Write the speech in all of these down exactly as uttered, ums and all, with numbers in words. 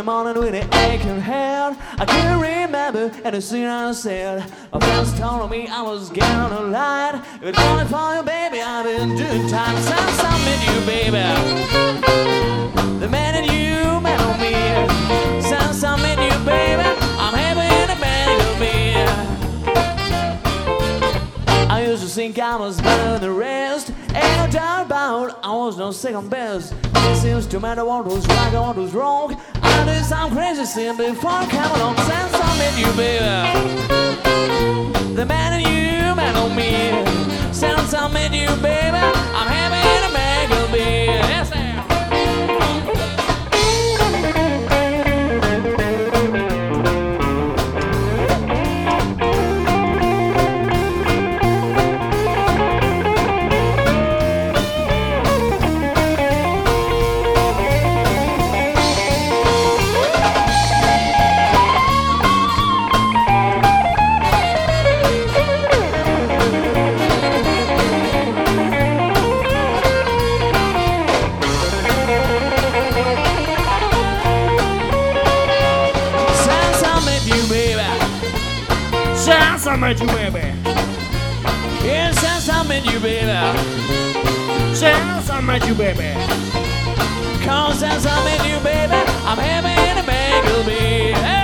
the morning with an aching head. I can't remember anything I said. My friends told me I was getting a light. If only for you, baby, I've been doing time. Since I met you, baby, the man in you met on me. Since I met you, baby, I'm happy in a bag of beer. I used to think I was better than the rest. Ain't no doubt about I was no second best. It seems to matter what was right or what was wrong. I did some crazy thing before I came along. Since I met you, baby, the man in you man on me. Since I met you, baby, I'm happy in a bag of beer. Yes, sir. Since I met you, baby. Yeah, since I met you, baby. Since I met you, baby. Cause since I met you, baby, I'm happy in a bag of beer. Yeah.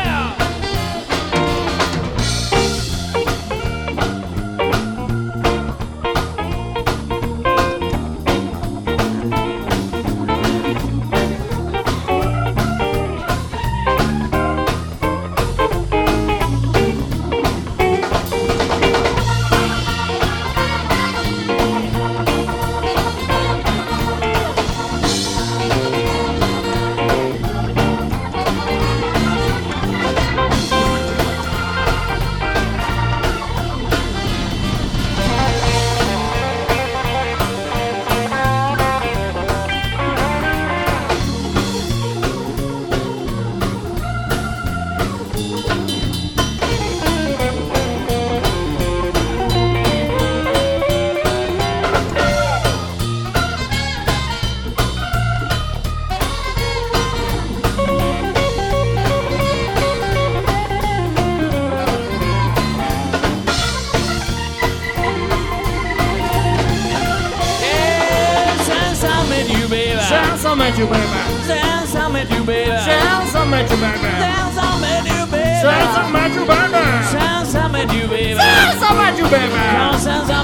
Since I met you, baby. Since I met you, baby. Since I met you, baby. Since I met you, baby. Since I met you, baby. Since I met you, baby. Since I met you, baby. Since I